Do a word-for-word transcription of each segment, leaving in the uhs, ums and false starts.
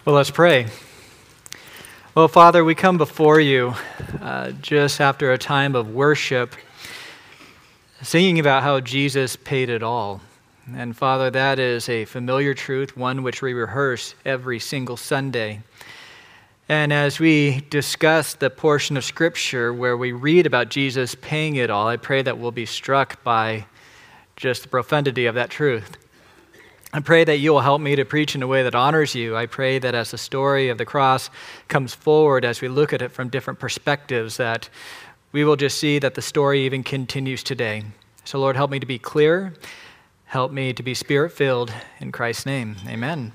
Well, let's pray. Well, Father, we come before you uh, just after a time of worship, singing about how Jesus paid it all. And Father, that is a familiar truth, one which we rehearse every single Sunday. And as we discuss the portion of Scripture where we read about Jesus paying it all, I pray that we'll be struck by just the profundity of that truth. I pray that you will help me to preach in a way that honors you. I pray that as the story of the cross comes forward, as we look at it from different perspectives, that we will just see that the story even continues today. So Lord, help me to be clear. Help me to be Spirit-filled. In Christ's name, amen.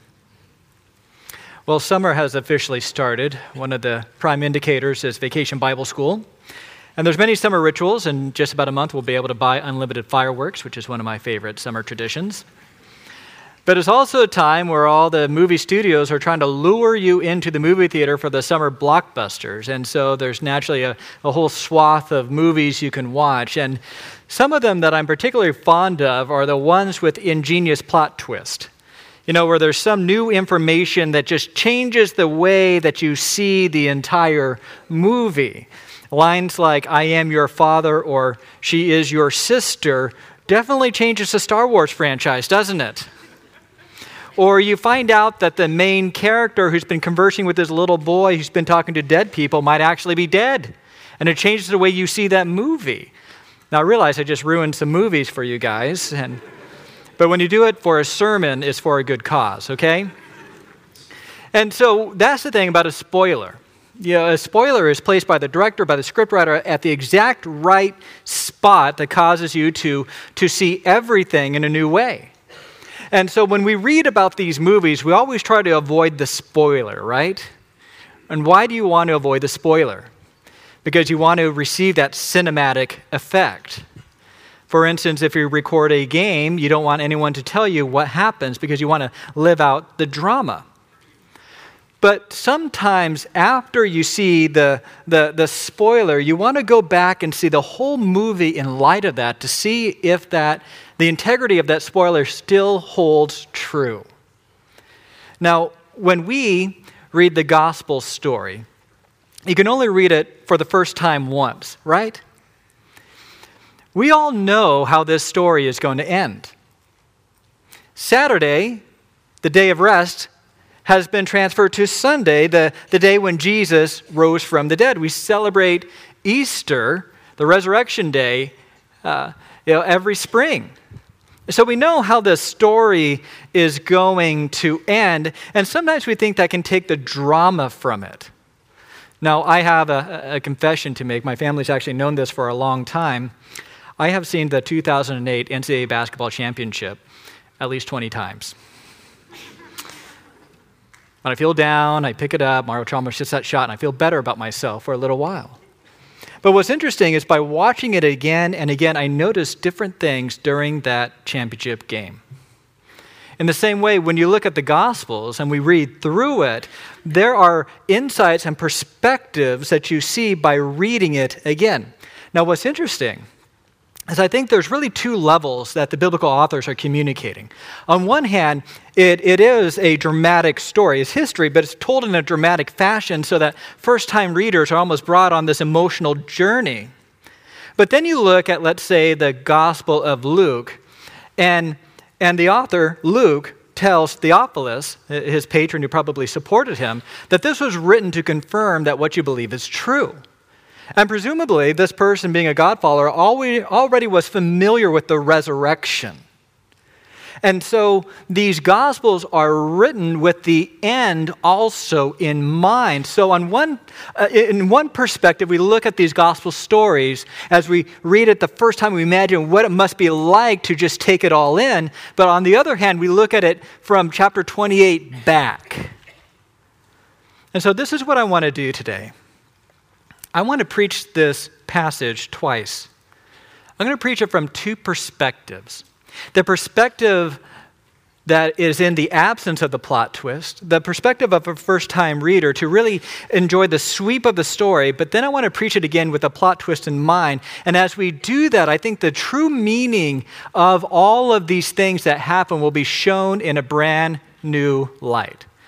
Well, summer has officially started. One of the prime indicators is Vacation Bible School. And there's many summer rituals. In just about a month, we'll be able to buy unlimited fireworks, which is one of my favorite summer traditions. But it's also a time where all the movie studios are trying to lure you into the movie theater for the summer blockbusters. And so there's naturally a, a whole swath of movies you can watch. And some of them that I'm particularly fond of are the ones with ingenious plot twist. You know, where there's some new information that just changes the way that you see the entire movie. Lines like, "I am your father," or "she is your sister," definitely changes the Star Wars franchise, doesn't it? Or you find out that the main character who's been conversing with this little boy who's been talking to dead people might actually be dead. And it changes the way you see that movie. Now I realize I just ruined some movies for you guys. And, but when you do it for a sermon, it's for a good cause, okay? And so that's the thing about a spoiler. You know, a spoiler is placed by the director, by the scriptwriter at the exact right spot that causes you to, to see everything in a new way. And so when we read about these movies, we always try to avoid the spoiler, right? And why do you want to avoid the spoiler? Because you want to receive that cinematic effect. For instance, if you record a game, you don't want anyone to tell you what happens because you want to live out the drama. But sometimes after you see the, the, the spoiler, you want to go back and see the whole movie in light of that to see if that the integrity of that spoiler still holds true. Now, when we read the gospel story, you can only read it for the first time once, right? We all know how this story is going to end. Saturday, the day of rest, has been transferred to Sunday, the, the day when Jesus rose from the dead. We celebrate Easter, the resurrection day, uh, you know, every spring. So we know how the story is going to end, and sometimes we think that can take the drama from it. Now, I have a, a confession to make. My family's actually known this for a long time. I have seen the two thousand eight N C double A basketball championship at least twenty times. When I feel down, I pick it up, Mario Chalmers hits that shot, and I feel better about myself for a little while. But what's interesting is by watching it again and again, I noticed different things during that championship game. In the same way, when you look at the Gospels and we read through it, there are insights and perspectives that you see by reading it again. Now, what's interesting is I think there's really two levels that the biblical authors are communicating. On one hand, it, it is a dramatic story. It's history, but it's told in a dramatic fashion so that first-time readers are almost brought on this emotional journey. But then you look at, let's say, the Gospel of Luke, and, and the author, Luke, tells Theophilus, his patron who probably supported him, that this was written to confirm that what you believe is true. And presumably, this person, being a God follower, already, already was familiar with the resurrection. And so these Gospels are written with the end also in mind. So on one, uh, in one perspective, we look at these Gospel stories as we read it the first time, we imagine what it must be like to just take it all in. But on the other hand, we look at it from chapter twenty-eight back. And so this is what I want to do today. I want to preach this passage twice. I'm going to preach it from two perspectives. The perspective that is in the absence of the plot twist, the perspective of a first-time reader to really enjoy the sweep of the story, but then I want to preach it again with a plot twist in mind. And as we do that, I think the true meaning of all of these things that happen will be shown in a brand new light.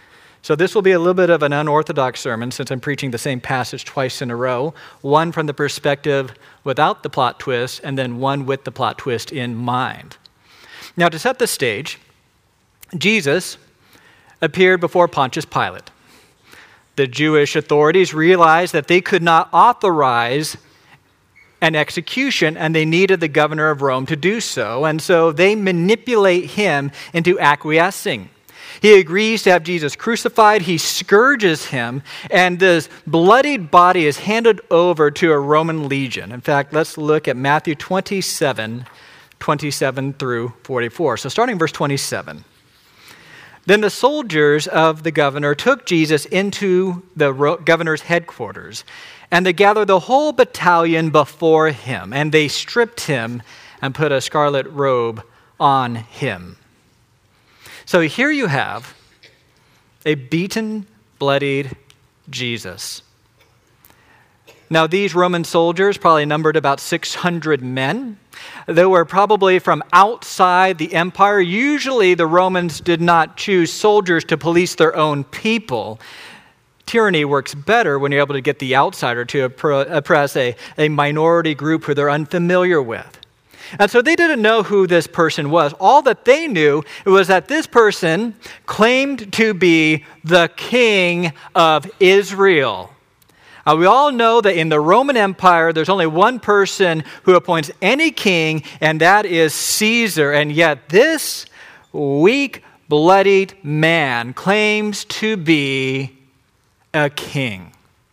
So this will be a little bit of an unorthodox sermon since I'm preaching the same passage twice in a row, one from the perspective without the plot twist, and then one with the plot twist in mind. Now, to set the stage, Jesus appeared before Pontius Pilate. The Jewish authorities realized that they could not authorize an execution, and they needed the governor of Rome to do so, and so they manipulate him into acquiescing. He agrees to have Jesus crucified, he scourges him, and this bloodied body is handed over to a Roman legion. In fact, let's look at Matthew twenty-seven, twenty-seven through forty-four. So starting in verse twenty-seven. Then the soldiers of the governor took Jesus into the governor's headquarters, and they gathered the whole battalion before him, and they stripped him and put a scarlet robe on him. So here you have a beaten, bloodied Jesus. Now, these Roman soldiers probably numbered about six hundred men. They were probably from outside the empire. Usually, the Romans did not choose soldiers to police their own people. Tyranny works better when you're able to get the outsider to oppress a, a minority group who they're unfamiliar with. And so they didn't know who this person was. All that they knew was that this person claimed to be the king of Israel. Uh, we all know that in the Roman Empire, there's only one person who appoints any king, and that is Caesar. And yet this weak, bloodied man claims to be a king.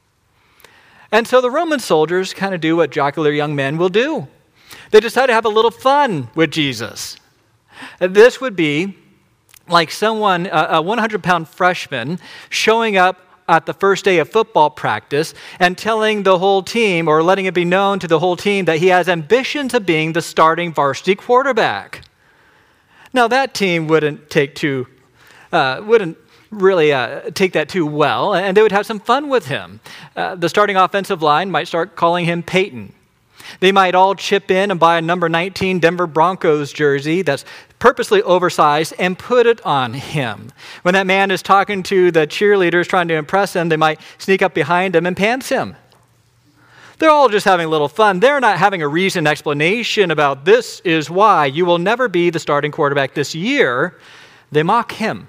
And so the Roman soldiers kind of do what jocular young men will do. They decide to have a little fun with Jesus. This would be like someone, a one hundred pound freshman, showing up at the first day of football practice and telling the whole team, or letting it be known to the whole team, that he has ambitions of being the starting varsity quarterback. Now that team wouldn't take too, uh, wouldn't really uh, take that too well, and they would have some fun with him. Uh, the starting offensive line might start calling him Peyton. They might all chip in and buy a number nineteen Denver Broncos jersey that's purposely oversized and put it on him. When that man is talking to the cheerleaders trying to impress him, they might sneak up behind him and pants him. They're all just having a little fun. They're not having a reasoned explanation about this is why you will never be the starting quarterback this year. They mock him.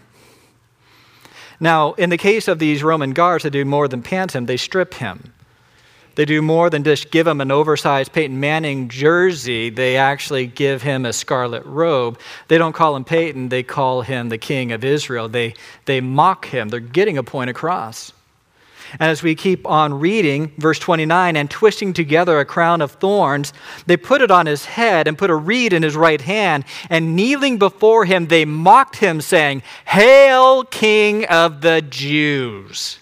Now, in the case of these Roman guards, they do more than pants him, they strip him. They do more than just give him an oversized Peyton Manning jersey. They actually give him a scarlet robe. They don't call him Peyton. They call him the King of Israel. They, they mock him. They're getting a point across. And as we keep on reading, verse twenty-nine, and twisting together a crown of thorns, they put it on his head and put a reed in his right hand. And kneeling before him, they mocked him, saying, "Hail, King of the Jews."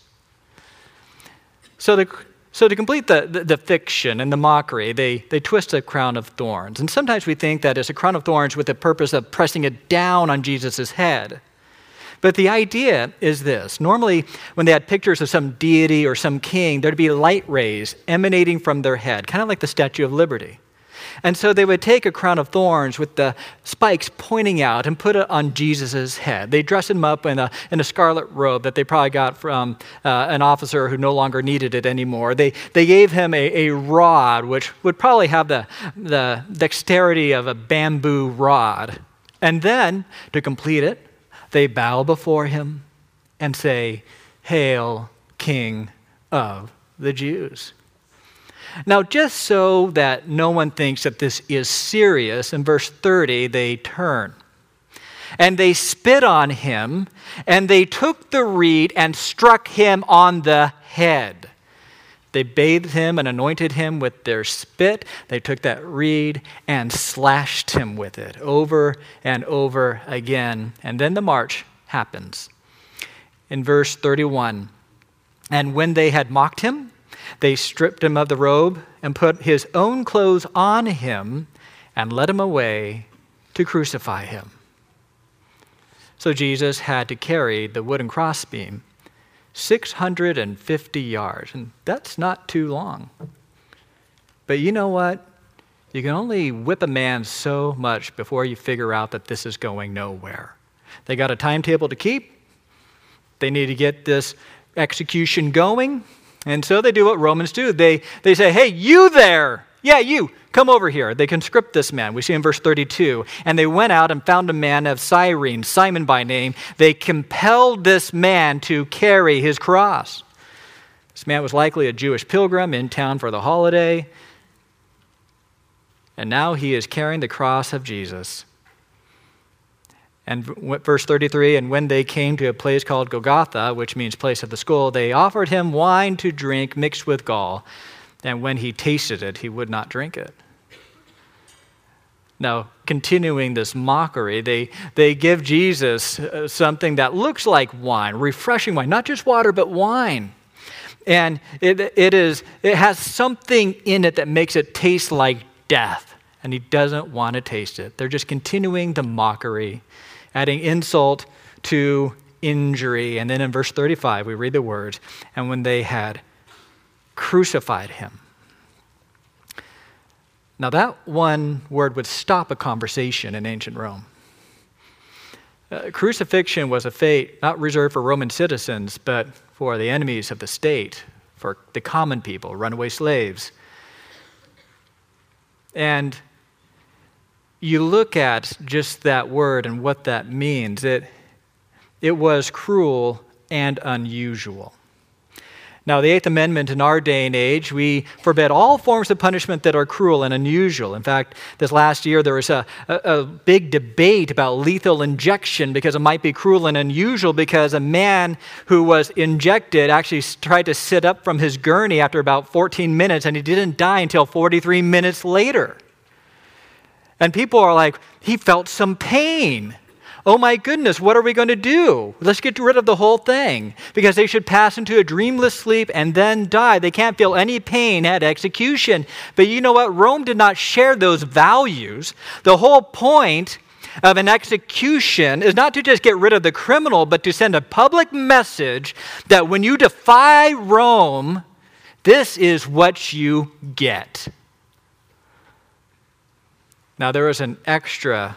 So the So to complete the, the, the fiction and the mockery, they, they twist a crown of thorns. And sometimes we think that it's a crown of thorns with the purpose of pressing it down on Jesus' head. But the idea is this. Normally, when they had pictures of some deity or some king, there'd be light rays emanating from their head, kind of like the Statue of Liberty. And so they would take a crown of thorns with the spikes pointing out and put it on Jesus' head. They dressed him up in a, in a scarlet robe that they probably got from uh, an officer who no longer needed it anymore. They, they gave him a, a rod, which would probably have the, the dexterity of a bamboo rod. And then, to complete it, they bow before him and say, "Hail, King of the Jews." Now, just so that no one thinks that this is serious, in verse thirty, they turn. And they spit on him, and they took the reed and struck him on the head. They bathed him and anointed him with their spit. They took that reed and slashed him with it over and over again. And then the march happens. In verse thirty-one, and when they had mocked him, they stripped him of the robe and put his own clothes on him and led him away to crucify him. So Jesus had to carry the wooden crossbeam six hundred fifty yards, and that's not too long. But you know what? You can only whip a man so much before you figure out that this is going nowhere. They got a timetable to keep. They need to get this execution going. And so they do what Romans do. They, they say, hey, you there. Yeah, you. Come over here. They conscript this man. We see in verse thirty-two. And they went out and found a man of Cyrene, Simon by name. They compelled this man to carry his cross. This man was likely a Jewish pilgrim in town for the holiday. And now he is carrying the cross of Jesus. And verse thirty-three, and when they came to a place called Golgotha, which means place of the skull, they offered him wine to drink mixed with gall. And when he tasted it, he would not drink it. Now, continuing this mockery, they, they give Jesus something that looks like wine, refreshing wine, not just water, but wine. And it, it is it has something in it that makes it taste like death, and he doesn't want to taste it. They're just continuing the mockery, adding insult to injury. And then in verse thirty-five, we read the words, and when they had crucified him. Now that one word would stop a conversation in ancient Rome. Uh, crucifixion was a fate not reserved for Roman citizens, but for the enemies of the state, for the common people, runaway slaves. And you look at just that word and what that means. It, it was cruel and unusual. Now, the Eighth Amendment in our day and age, we forbid all forms of punishment that are cruel and unusual. In fact, this last year there was a, a, a big debate about lethal injection because it might be cruel and unusual because a man who was injected actually tried to sit up from his gurney after about fourteen minutes and he didn't die until forty-three minutes later. And people are like, he felt some pain. Oh my goodness, what are we going to do? Let's get rid of the whole thing. Because they should pass into a dreamless sleep and then die. They can't feel any pain at execution. But you know what? Rome did not share those values. The whole point of an execution is not to just get rid of the criminal, but to send a public message that when you defy Rome, this is what you get. Now there is an extra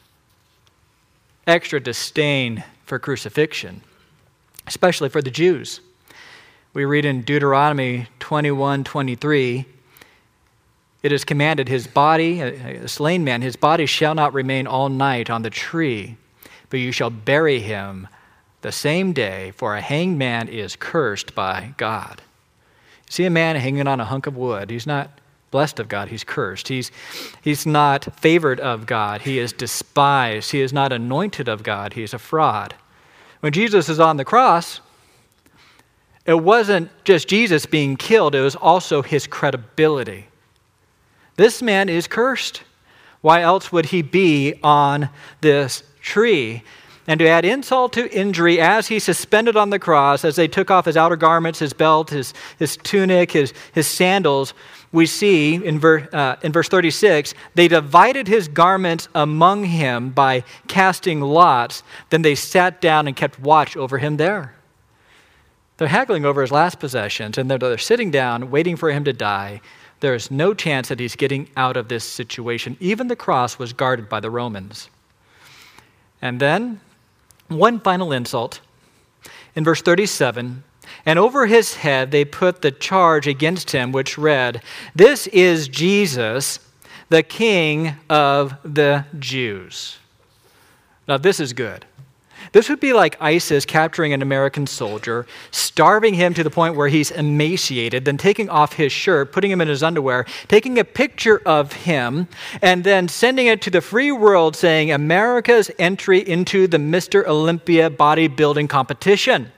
extra disdain for crucifixion, especially for the Jews. We read in Deuteronomy twenty-one twenty-three, it is commanded his body, a slain man, his body shall not remain all night on the tree, but you shall bury him the same day, for a hanged man is cursed by God. See a man hanging on a hunk of wood, he's not blessed of God, he's cursed. He's, he's not favored of God. He is despised. He is not anointed of God. He is a fraud. When Jesus is on the cross, it wasn't just Jesus being killed, it was also his credibility. This man is cursed. Why else would he be on this tree? And to add insult to injury, as he suspended on the cross, as they took off his outer garments, his belt, his, his tunic, his, his sandals, we see in, ver, uh, in verse thirty-six, they divided his garments among him by casting lots. Then they sat down and kept watch over him there. They're haggling over his last possessions, and they're, they're sitting down, waiting for him to die. There's no chance that he's getting out of this situation. Even the cross was guarded by the Romans. And then, one final insult. In verse thirty-seven, and over his head they put the charge against him, which read, "This is Jesus, the King of the Jews." Now this is good. This would be like ISIS capturing an American soldier, starving him to the point where he's emaciated, then taking off his shirt, putting him in his underwear, taking a picture of him, and then sending it to the free world saying, America's entry into the Mister Olympia bodybuilding competition.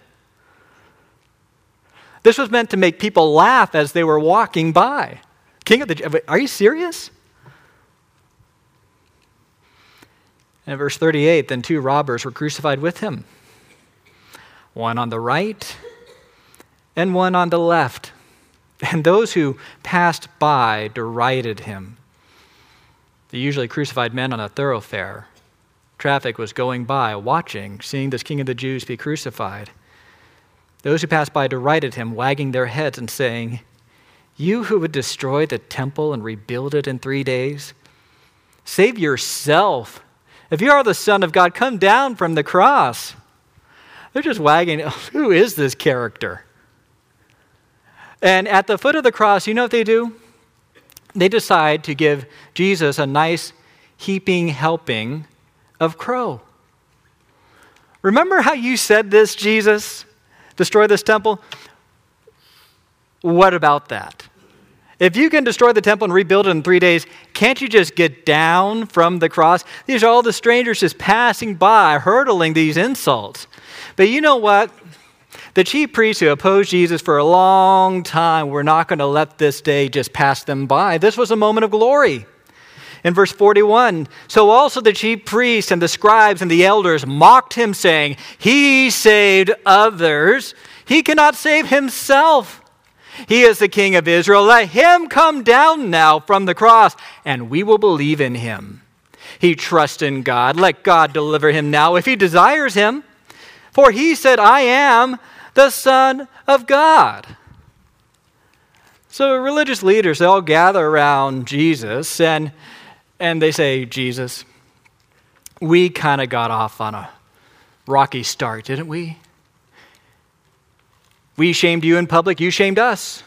This was meant to make people laugh as they were walking by. King of the, are you serious? And verse thirty-eight, then two robbers were crucified with him, one on the right and one on the left. And those who passed by derided him. They usually crucified men on a thoroughfare. Traffic was going by, watching, seeing this King of the Jews be crucified. Those who passed by derided him, wagging their heads and saying, "You who would destroy the temple and rebuild it in three days, save yourself. If you are the Son of God, come down from the cross. They're just wagging. Who is this character? And at the foot of the cross, you know what they do? They decide to give Jesus a nice heaping helping of crow. Remember how you said this, Jesus? Destroy this temple? What about that? If you can destroy the temple and rebuild it in three days, can't you just get down from the cross? These are all the strangers just passing by, hurtling these insults. But you know what? The chief priests who opposed Jesus for a long time were not going to let this day just pass them by. This was a moment of glory. In verse forty-one, so also the chief priests and the scribes and the elders mocked him, saying, he saved others. He cannot save himself. He is the King of Israel. Let him come down now from the cross, and we will believe in him. He trusts in God. Let God deliver him now if he desires him. For he said, I am the Son of God. So religious leaders, they all gather around Jesus, and, and they say, Jesus, we kind of got off on a rocky start, didn't we? We shamed you in public, you shamed us.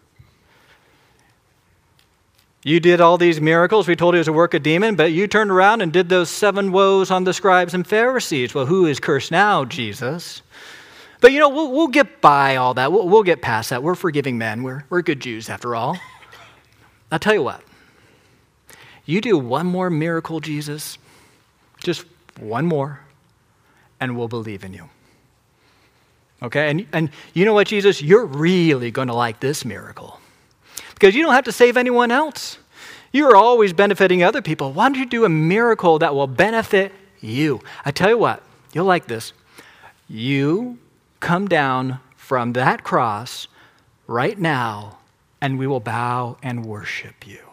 You did all these miracles, we told you it was a work of demon, but you turned around and did those seven woes on the scribes and Pharisees. Well, who is cursed now, Jesus? But you know, we'll, we'll get by all that. We'll, we'll get past that. We're forgiving men. We're, we're good Jews after all. I'll tell you what. You do one more miracle, Jesus, just one more, and we'll believe in you. Okay, and, and you know what, Jesus? You're really going to like this miracle because you don't have to save anyone else. You are always benefiting other people. Why don't you do a miracle that will benefit you? I tell you what, you'll like this. You come down from that cross right now, and we will bow and worship you.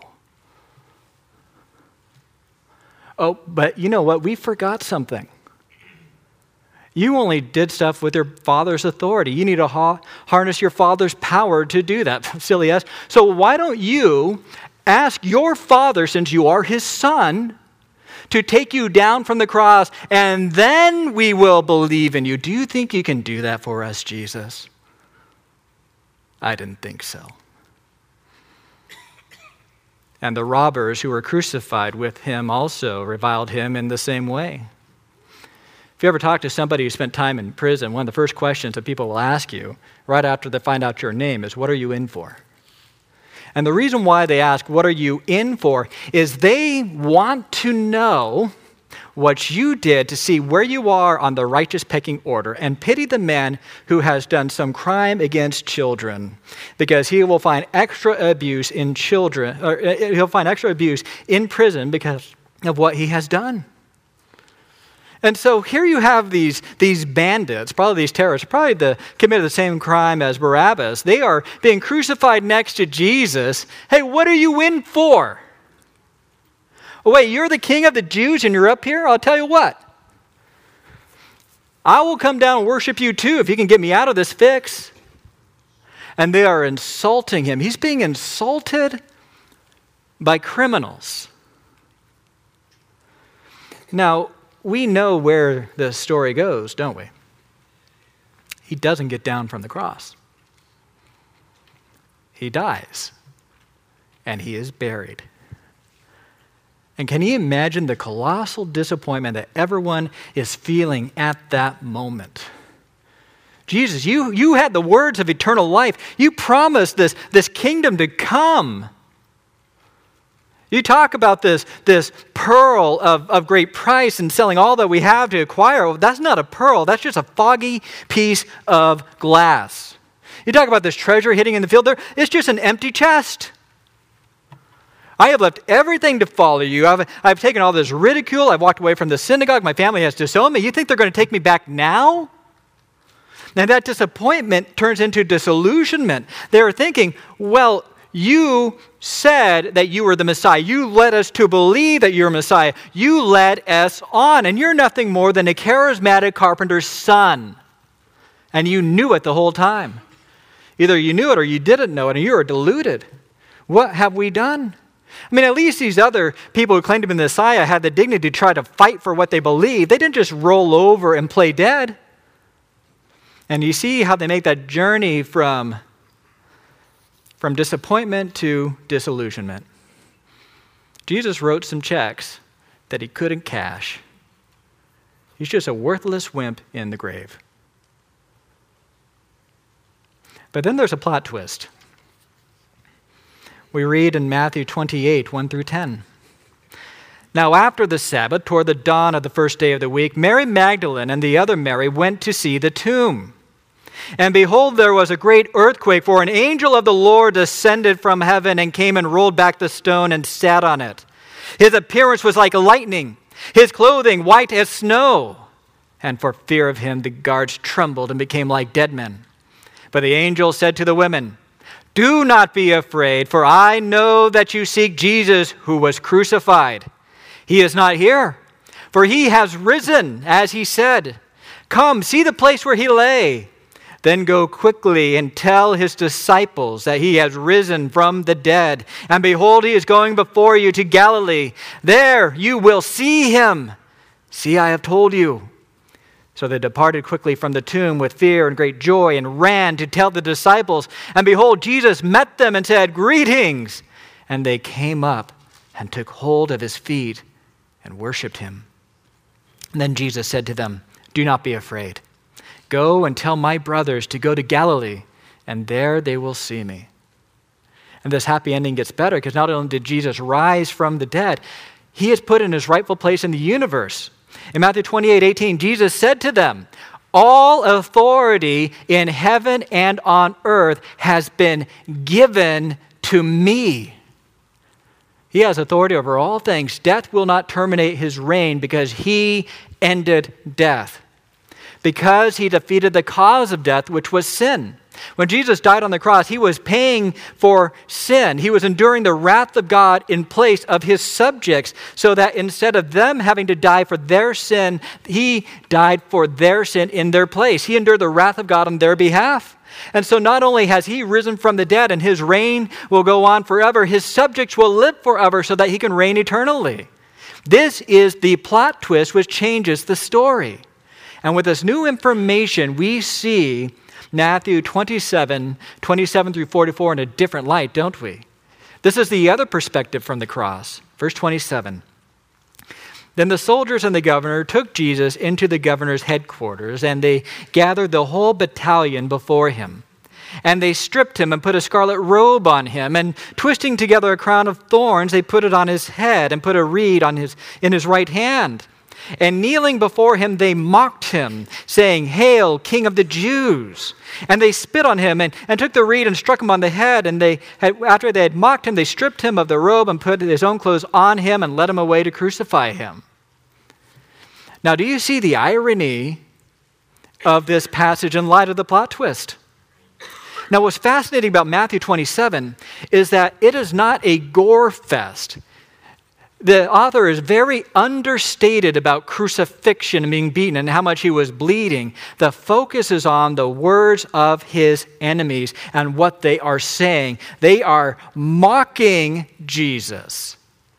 Oh, but you know what? We forgot something. You only did stuff with your father's authority. You need to ha- harness your father's power to do that. Silly ass. So why don't you ask your father, since you are his son, to take you down from the cross, and then we will believe in you. Do you think you can do that for us, Jesus? I didn't think so. And the robbers who were crucified with him also reviled him in the same way. If you ever talk to somebody who spent time in prison, one of the first questions that people will ask you right after they find out your name is, what are you in for? And the reason why they ask, what are you in for, is they want to know what you did to see where you are on the righteous pecking order, and pity the man who has done some crime against children, because he will find extra abuse in children, or he'll find extra abuse in prison because of what he has done. And so here you have these, these bandits, probably these terrorists, probably the, committed the same crime as Barabbas. They are being crucified next to Jesus. Hey, what are you in for? Oh, wait, you're the king of the Jews and you're up here? I'll tell you what. I will come down and worship you too if you can get me out of this fix. And they are insulting him. He's being insulted by criminals. Now, we know where the story goes, don't we? He doesn't get down from the cross. He dies, and he is buried. And can you imagine the colossal disappointment that everyone is feeling at that moment? Jesus, you, you had the words of eternal life. You promised this, this kingdom to come. You talk about this, this pearl of, of great price and selling all that we have to acquire. Well, that's not a pearl. That's just a foggy piece of glass. You talk about this treasure hidden in the field there. It's just an empty chest. I have left everything to follow you. I've, I've taken all this ridicule. I've walked away from the synagogue. My family has disowned me. You think they're going to take me back now? And that disappointment turns into disillusionment. They're thinking, well, you said that you were the Messiah. You led us to believe that you're Messiah. You led us on, and you're nothing more than a charismatic carpenter's son. And you knew it the whole time. Either you knew it or you didn't know it, and you were deluded. What have we done? I mean, at least these other people who claimed to be the Messiah had the dignity to try to fight for what they believed. They didn't just roll over and play dead. And you see how they make that journey from, from disappointment to disillusionment. Jesus wrote some checks that he couldn't cash. He's just a worthless wimp in the grave. But then there's a plot twist. We read in Matthew twenty-eight, one through ten. Now after the Sabbath, toward the dawn of the first day of the week, Mary Magdalene and the other Mary went to see the tomb. And behold, there was a great earthquake, for an angel of the Lord descended from heaven and came and rolled back the stone and sat on it. His appearance was like lightning, his clothing white as snow. And for fear of him, the guards trembled and became like dead men. But the angel said to the women, "Do not be afraid, for I know that you seek Jesus who was crucified. He is not here, for he has risen, as he said. Come, see the place where he lay. Then go quickly and tell his disciples that he has risen from the dead. And behold, he is going before you to Galilee. There you will see him. See, I have told you." So they departed quickly from the tomb with fear and great joy and ran to tell the disciples. And behold, Jesus met them and said, "Greetings." And they came up and took hold of his feet and worshipped him. And then Jesus said to them, "Do not be afraid. Go and tell my brothers to go to Galilee, and there they will see me." And this happy ending gets better because not only did Jesus rise from the dead, he is put in his rightful place in the universe. In Matthew twenty-eight, eighteen, Jesus said to them, "All authority in heaven and on earth has been given to me." He has authority over all things. Death will not terminate his reign because he ended death. Because he defeated the cause of death, which was sin. When Jesus died on the cross, he was paying for sin. He was enduring the wrath of God in place of his subjects, so that instead of them having to die for their sin, he died for their sin in their place. He endured the wrath of God on their behalf. And so not only has he risen from the dead and his reign will go on forever, his subjects will live forever so that he can reign eternally. This is the plot twist which changes the story. And with this new information, we see Matthew twenty-seven, twenty-seven through forty-four in a different light, don't we? This is the other perspective from the cross. Verse twenty-seven. Then the soldiers and the governor took Jesus into the governor's headquarters, and they gathered the whole battalion before him. And they stripped him and put a scarlet robe on him, and twisting together a crown of thorns, they put it on his head and put a reed on his, in his right hand. And kneeling before him, they mocked him, saying, "Hail, King of the Jews!" And they spit on him and, and took the reed and struck him on the head. And they had, after they had mocked him, they stripped him of the robe and put his own clothes on him and led him away to crucify him. Now, do you see the irony of this passage in light of the plot twist? Now, what's fascinating about Matthew twenty-seven is that it is not a gore fest. The author is very understated about crucifixion and being beaten and how much he was bleeding. The focus is on the words of his enemies and what they are saying. They are mocking Jesus.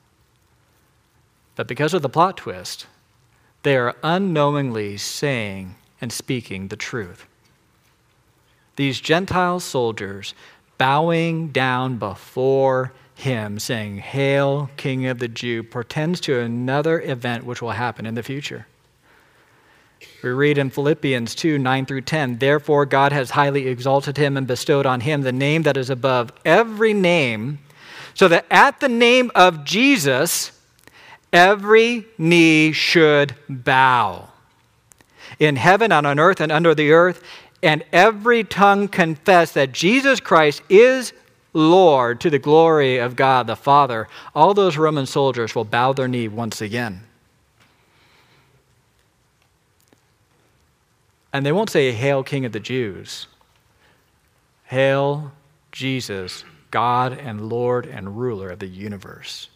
But because of the plot twist, they are unknowingly saying and speaking the truth. These Gentile soldiers bowing down before him, saying, "Hail, King of the Jews," portends to another event which will happen in the future. We read in Philippians two, nine through ten, "Therefore God has highly exalted him and bestowed on him the name that is above every name, so that at the name of Jesus, every knee should bow, in heaven and on earth and under the earth, and every tongue confess that Jesus Christ is Lord, to the glory of God the Father." All those Roman soldiers will bow their knee once again. And they won't say, "Hail, King of the Jews." Hail, Jesus, God and Lord and ruler of the universe.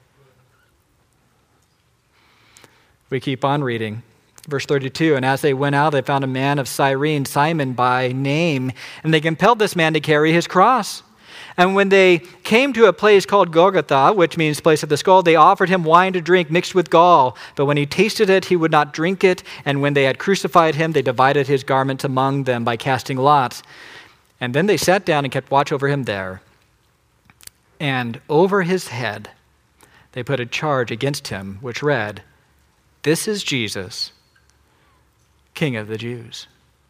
We keep on reading. Verse thirty-two, "And as they went out, they found a man of Cyrene, Simon by name, and they compelled this man to carry his cross. And when they came to a place called Golgotha, which means place of the skull, they offered him wine to drink mixed with gall. But when he tasted it, he would not drink it. And when they had crucified him, they divided his garments among them by casting lots. And then they sat down and kept watch over him there. And over his head, they put a charge against him, which read, "This is Jesus, King of the Jews."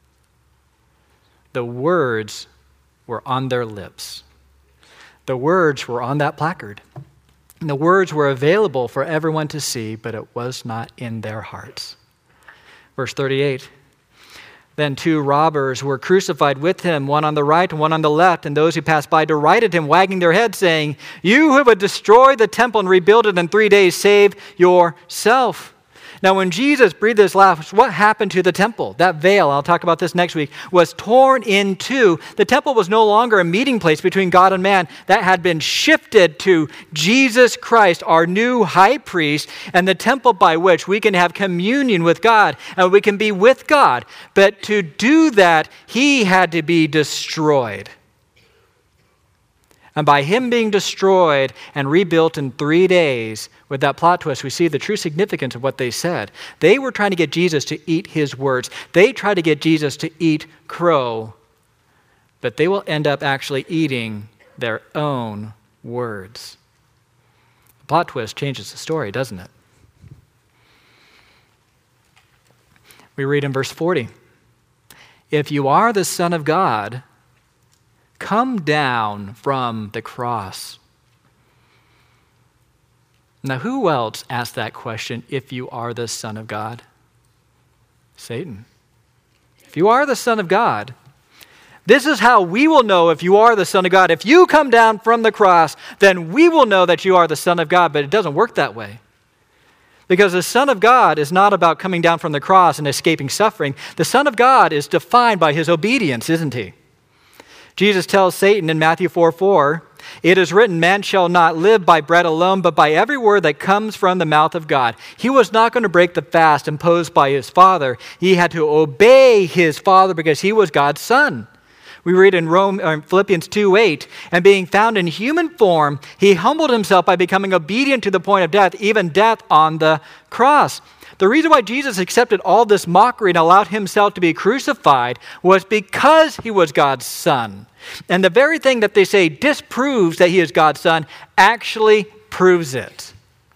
The words were on their lips. The words were on that placard. And the words were available for everyone to see, but it was not in their hearts. Verse thirty-eight, then two robbers were crucified with him, one on the right and one on the left, and those who passed by derided him, wagging their heads, saying, "You who would destroy the temple and rebuild it in three days, save yourself." Now, when Jesus breathed his last, what happened to the temple? That veil, I'll talk about this next week, was torn in two. The temple was no longer a meeting place between God and man. That had been shifted to Jesus Christ, our new high priest, and the temple by which we can have communion with God and we can be with God. But to do that, he had to be destroyed. And by him being destroyed and rebuilt in three days, with that plot twist, we see the true significance of what they said. They were trying to get Jesus to eat his words. They tried to get Jesus to eat crow, but they will end up actually eating their own words. The plot twist changes the story, doesn't it? We read in verse forty, "If you are the Son of God, come down from the cross." Now, who else asked that question, if you are the Son of God? Satan. If you are the Son of God, this is how we will know if you are the Son of God. If you come down from the cross, then we will know that you are the Son of God, but it doesn't work that way. Because the Son of God is not about coming down from the cross and escaping suffering. The Son of God is defined by his obedience, isn't he? Jesus tells Satan in Matthew four four, "It is written, man shall not live by bread alone, but by every word that comes from the mouth of God." He was not going to break the fast imposed by his Father. He had to obey his Father because he was God's Son. We read in Rome, or Philippians two eight, "And being found in human form, he humbled himself by becoming obedient to the point of death, even death on the cross." The reason why Jesus accepted all this mockery and allowed himself to be crucified was because he was God's Son. And the very thing that they say disproves that he is God's Son actually proves it.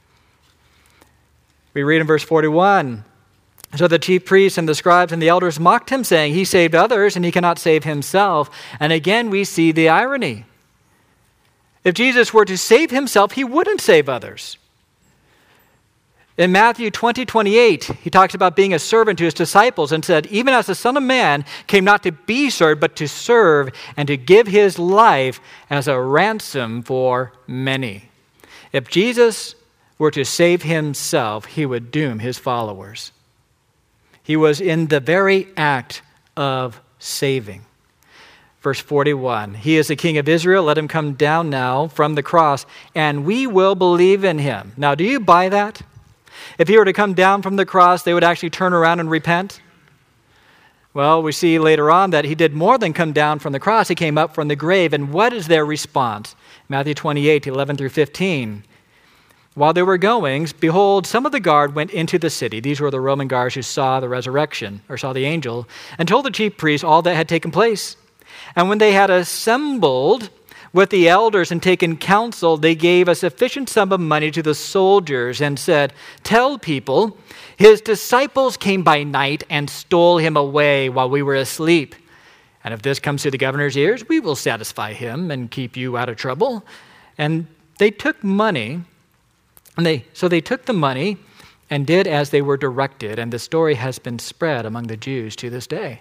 We read in verse forty-one, "So the chief priests and the scribes and the elders mocked him, saying, 'He saved others and he cannot save himself.'" And again we see the irony. If Jesus were to save himself, he wouldn't save others. In Matthew twenty twenty-eight, he talks about being a servant to his disciples and said, "Even as the Son of Man came not to be served, but to serve and to give his life as a ransom for many." If Jesus were to save himself, he would doom his followers. He was in the very act of saving. Verse forty-one, "He is the King of Israel. Let him come down now from the cross, and we will believe in him." Now, do you buy that? If he were to come down from the cross, they would actually turn around and repent? Well, we see later on that he did more than come down from the cross. He came up from the grave. And what is their response? Matthew twenty-eight, eleven through fifteen. "While they were going, behold, some of the guard went into the city." These were the Roman guards who saw the resurrection, or saw the angel, "and told the chief priests all that had taken place. And when they had assembled with the elders and taken counsel, they gave a sufficient sum of money to the soldiers and said, 'Tell people, his disciples came by night and stole him away while we were asleep. And if this comes to the governor's ears, we will satisfy him and keep you out of trouble.' And they took money, and they so they took the money and did as they were directed, and the story has been spread among the Jews to this day."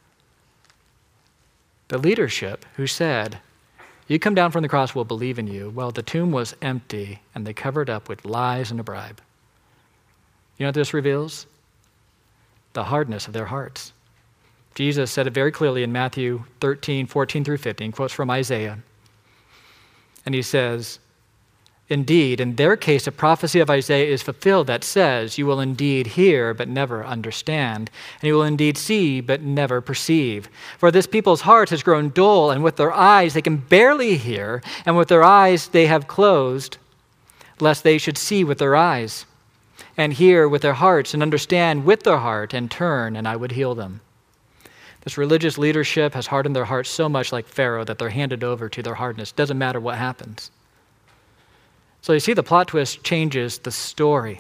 The leadership who said, "You come down from the cross, we'll believe in you." Well, the tomb was empty, and they covered up with lies and a bribe. You know what this reveals? The hardness of their hearts. Jesus said it very clearly in Matthew thirteen, fourteen through fifteen, quotes from Isaiah. And he says, Indeed, in their case, a prophecy of Isaiah is fulfilled that says, you will indeed hear, but never understand, and you will indeed see, but never perceive. For this people's heart has grown dull, and with their eyes they can barely hear, and with their eyes they have closed, lest they should see with their eyes, and hear with their hearts, and understand with their heart, and turn, and I would heal them. This religious leadership has hardened their hearts so much like Pharaoh that they're handed over to their hardness. Doesn't matter what happens. So you see, the plot twist changes the story.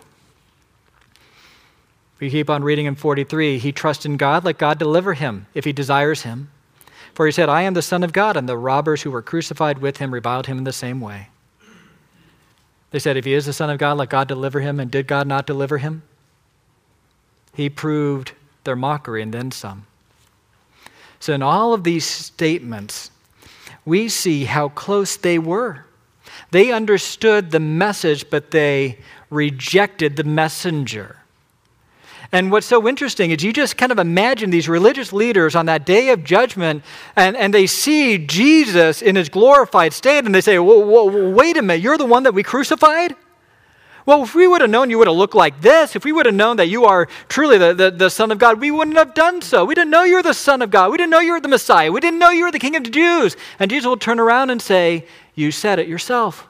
We keep on reading in forty-three. He trusts in God, let God deliver him if he desires him. For he said, I am the Son of God, and the robbers who were crucified with him reviled him in the same way. They said, if he is the Son of God, let God deliver him. And did God not deliver him? He proved their mockery and then some. So in all of these statements, we see how close they were. They understood the message, but they rejected the messenger. And what's so interesting is you just kind of imagine these religious leaders on that day of judgment, and, and they see Jesus in his glorified state, and they say, whoa, whoa, wait a minute, you're the one that we crucified? Well, if we would have known you would have looked like this, if we would have known that you are truly the, the, the Son of God, we wouldn't have done so. We didn't know you were the Son of God. We didn't know you were the Messiah. We didn't know you were the King of the Jews. And Jesus will turn around and say, you said it yourself.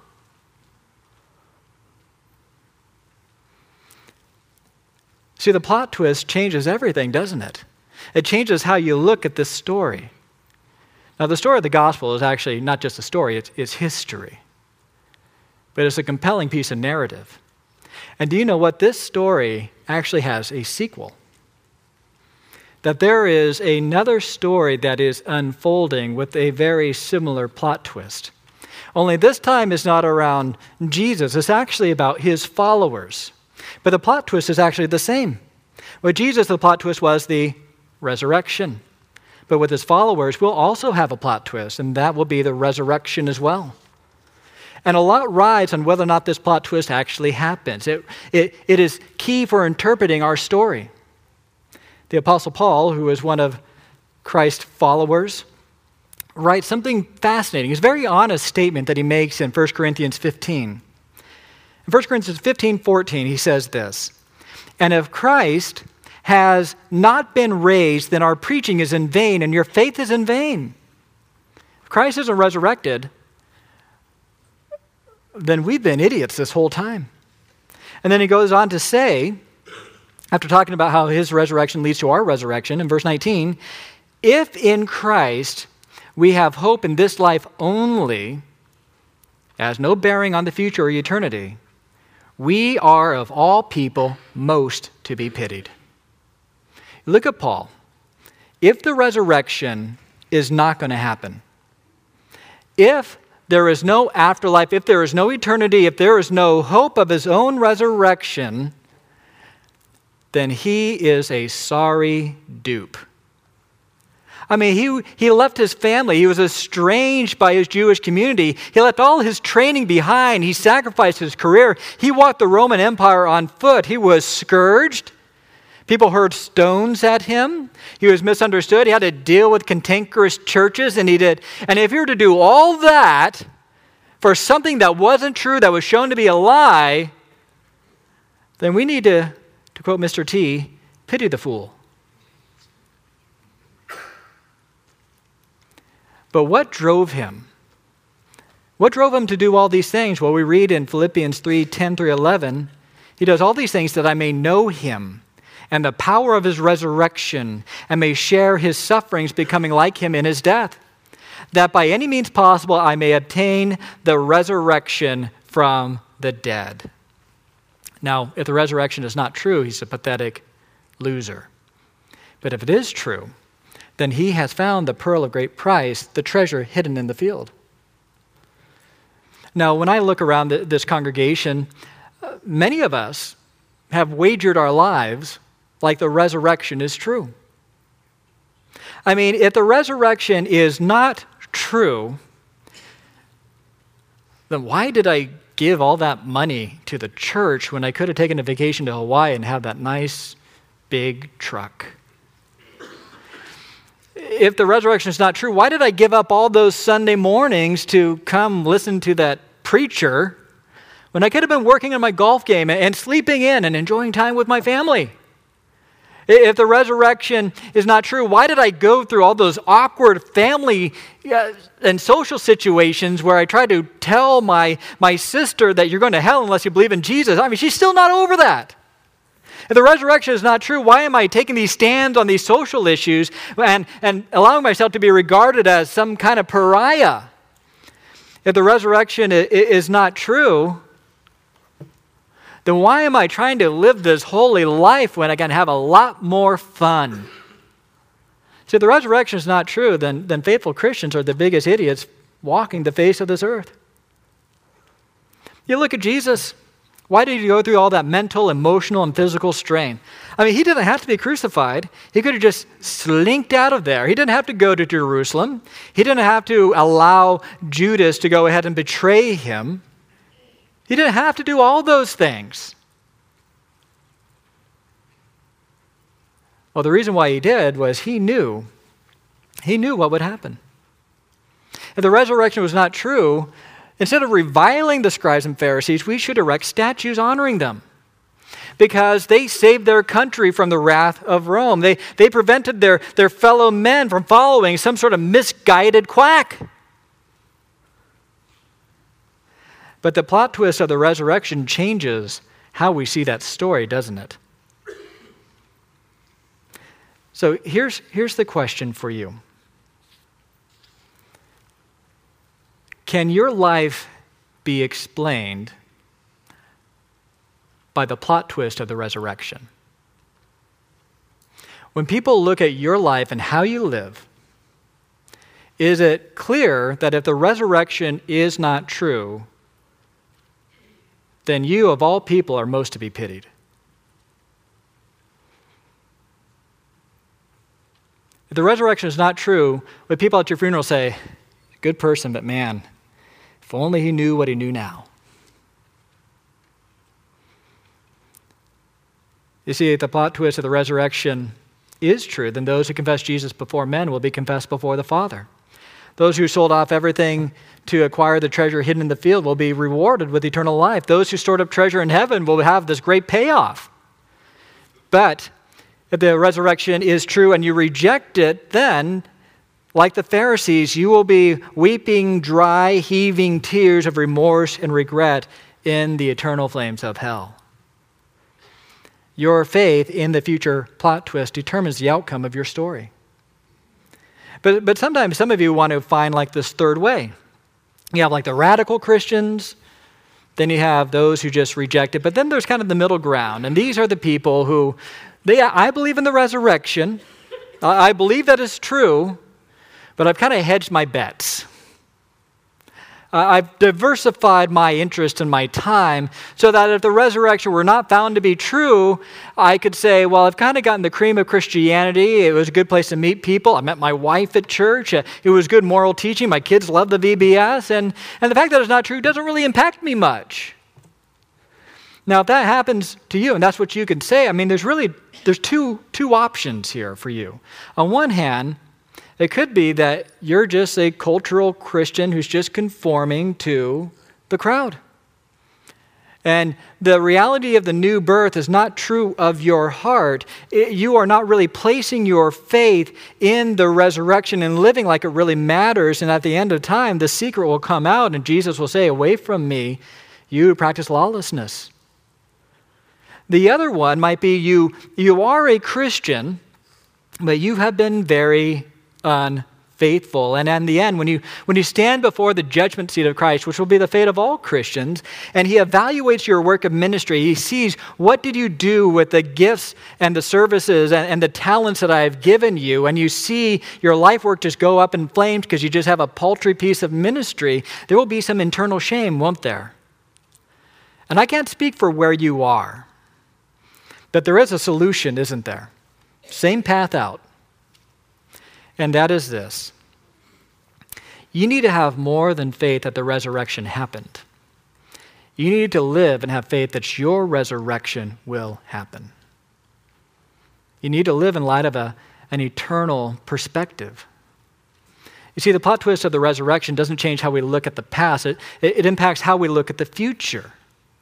See, the plot twist changes everything, doesn't it? It changes how you look at this story. Now, the story of the gospel is actually not just a story, it's, it's history. But it's a compelling piece of narrative. And do you know what? This story actually has a sequel. That there is another story that is unfolding with a very similar plot twist. Only this time is not around Jesus. It's actually about his followers. But the plot twist is actually the same. With Jesus, the plot twist was the resurrection. But with his followers, we'll also have a plot twist, and that will be the resurrection as well. And a lot rides on whether or not this plot twist actually happens. It, it, it is key for interpreting our story. The Apostle Paul, who is one of Christ's followers, writes something fascinating. It's a very honest statement that he makes in First Corinthians fifteen. In First Corinthians fifteen fourteen, he says this, and if Christ has not been raised, then our preaching is in vain and your faith is in vain. If Christ isn't resurrected, then we've been idiots this whole time. And then he goes on to say, after talking about how his resurrection leads to our resurrection, in verse nineteen, if in Christ we have hope in this life only, has no bearing on the future or eternity, we are of all people most to be pitied. Look at Paul. If the resurrection is not going to happen, if there is no afterlife, if there is no eternity, if there is no hope of his own resurrection, then he is a sorry dupe. I mean, he, he left his family. He was estranged by his Jewish community. He left all his training behind. He sacrificed his career. He walked the Roman Empire on foot. He was scourged. People hurled stones at him. He was misunderstood. He had to deal with cantankerous churches, and he did. And if you were to do all that for something that wasn't true, that was shown to be a lie, then we need to, to quote Mister T, pity the fool. But what drove him? What drove him to do all these things? Well, we read in Philippians three ten through eleven, he does all these things that I may know him and the power of his resurrection, and may share his sufferings, becoming like him in his death, that by any means possible I may obtain the resurrection from the dead. Now, if the resurrection is not true, he's a pathetic loser. But if it is true, then he has found the pearl of great price, the treasure hidden in the field. Now, when I look around this congregation, many of us have wagered our lives like the resurrection is true. I mean, if the resurrection is not true, then why did I give all that money to the church when I could have taken a vacation to Hawaii and have that nice big truck? If the resurrection is not true, why did I give up all those Sunday mornings to come listen to that preacher when I could have been working on my golf game and sleeping in and enjoying time with my family? If the resurrection is not true, why did I go through all those awkward family uh, and social situations where I tried to tell my, my sister that you're going to hell unless you believe in Jesus? I mean, she's still not over that. If the resurrection is not true, why am I taking these stands on these social issues and, and allowing myself to be regarded as some kind of pariah? If the resurrection is not true, then why am I trying to live this holy life when I can have a lot more fun? See, if the resurrection is not true, then, then faithful Christians are the biggest idiots walking the face of this earth. You look at Jesus. Why did he go through all that mental, emotional, and physical strain? I mean, he didn't have to be crucified. He could have just slinked out of there. He didn't have to go to Jerusalem. He didn't have to allow Judas to go ahead and betray him. He didn't have to do all those things. Well, the reason why he did was he knew, he knew what would happen. If the resurrection was not true, instead of reviling the scribes and Pharisees, we should erect statues honoring them, because they saved their country from the wrath of Rome. They, they prevented their, their fellow men from following some sort of misguided quack. But the plot twist of the resurrection changes how we see that story, doesn't it? So here's, here's the question for you. Can your life be explained by the plot twist of the resurrection? When people look at your life and how you live, is it clear that if the resurrection is not true, then you, of all people, are most to be pitied? If the resurrection is not true, would people at your funeral say, good person, but man, if only he knew what he knew now? You see, if the plot twist of the resurrection is true, then those who confess Jesus before men will be confessed before the Father. Those who sold off everything to acquire the treasure hidden in the field will be rewarded with eternal life. Those who stored up treasure in heaven will have this great payoff. But if the resurrection is true and you reject it, then, like the Pharisees, you will be weeping dry, heaving tears of remorse and regret in the eternal flames of hell. Your faith in the future plot twist determines the outcome of your story. But, but sometimes some of you want to find like this third way. You have like the radical Christians, then you have those who just reject it, but then there's kind of the middle ground. And these are the people who, they, I believe in the resurrection. I believe that is true, but I've kind of hedged my bets. I've diversified my interest and my time so that if the resurrection were not found to be true, I could say, well, I've kind of gotten the cream of Christianity. It was a good place to meet people. I met my wife at church. It was good moral teaching. My kids love the V B S. And, and the fact that it's not true doesn't really impact me much. Now, if that happens to you, and that's what you can say, I mean, there's really, there's two, two options here for you. On one hand, it could be that you're just a cultural Christian who's just conforming to the crowd. And the reality of the new birth is not true of your heart. It, you are not really placing your faith in the resurrection and living like it really matters. And at the end of time, the secret will come out and Jesus will say, away from me, you who practice lawlessness. The other one might be you, you are a Christian, but you have been very unfaithful. And in the end, when you when you stand before the judgment seat of Christ, which will be the fate of all Christians, and he evaluates your work of ministry, he sees what did you do with the gifts and the services and, and the talents that I have given you, and you see your life work just go up in flames because you just have a paltry piece of ministry, there will be some internal shame, won't there? And I can't speak for where you are, but there is a solution, isn't there? Same path out. And that is this. You need to have more than faith that the resurrection happened. You need to live and have faith that your resurrection will happen. You need to live in light of a, an eternal perspective. You see, the plot twist of the resurrection doesn't change how we look at the past. It, it, it impacts how we look at the future.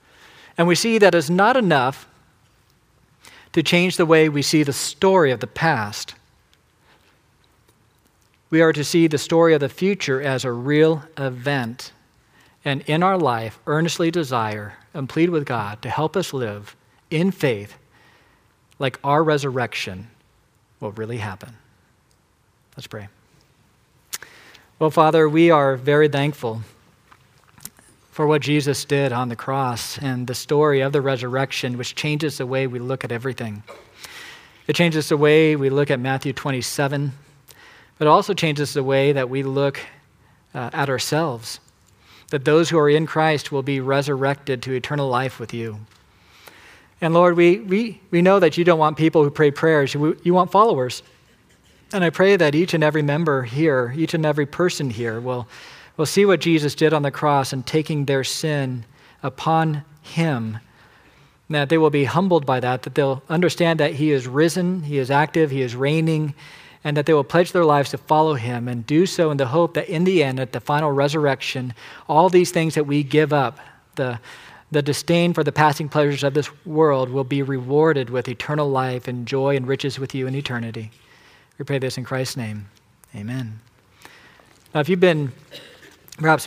And we see that it's not enough to change the way we see the story of the past. We are to see the story of the future as a real event, and in our life earnestly desire and plead with God to help us live in faith like our resurrection will really happen. Let's pray. Well, Father, we are very thankful for what Jesus did on the cross and the story of the resurrection, which changes the way we look at everything. It changes the way we look at Matthew twenty-seven, but it also changes the way that we look uh, at ourselves, that those who are in Christ will be resurrected to eternal life with you. And Lord, we we we know that you don't want people who pray prayers. You, you want followers. And I pray that each and every member here, each and every person here will, will see what Jesus did on the cross and taking their sin upon him, and that they will be humbled by that, that they'll understand that he is risen, he is active, he is reigning, and that they will pledge their lives to follow him and do so in the hope that in the end, at the final resurrection, all these things that we give up, the, the disdain for the passing pleasures of this world, will be rewarded with eternal life and joy and riches with you in eternity. We pray this in Christ's name. Amen. Now, if you've been perhaps